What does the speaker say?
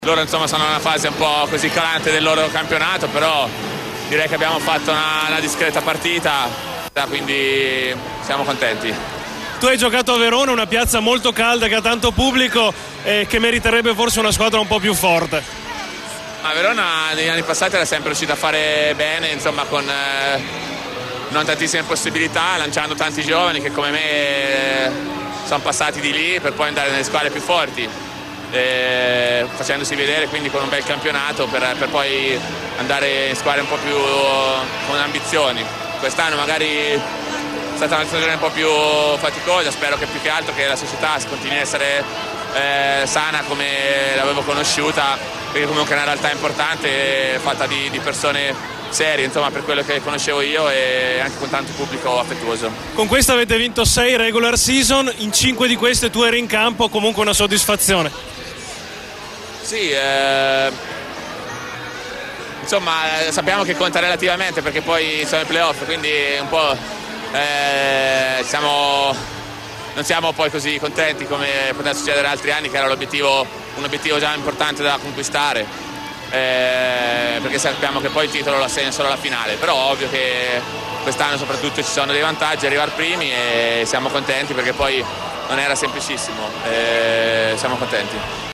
Loro insomma sono in una fase un po' così calante del loro campionato, però direi che abbiamo fatto una discreta partita, quindi siamo contenti. Tu hai giocato a Verona, una piazza molto calda che ha tanto pubblico e che meriterebbe forse una squadra un po' più forte. A Verona negli anni passati era sempre riuscita a fare bene, insomma con non tantissime possibilità, lanciando tanti giovani che come me sono passati di lì per poi andare nelle squadre più forti, facendosi vedere quindi con un bel campionato per poi andare in squadre un po' più con ambizioni. Quest'anno magari è stata una stagione un po' più faticosa, spero che più che altro che la società continui a essere sana come l'avevo conosciuta, perché comunque è una realtà importante fatta di persone serie, insomma, per quello che conoscevo io, e anche con tanto pubblico affettuoso. Con questo avete vinto 6 regular season, in 5 di queste tu eri in campo, comunque una soddisfazione. Sì, insomma sappiamo che conta relativamente perché poi sono i playoff, quindi un po' non siamo poi così contenti come poteva succedere altri anni, che era un obiettivo già importante da conquistare, perché sappiamo che poi il titolo lo assegna solo alla finale, però ovvio che quest'anno soprattutto ci sono dei vantaggi, arrivare primi, e siamo contenti perché poi non era semplicissimo, siamo contenti.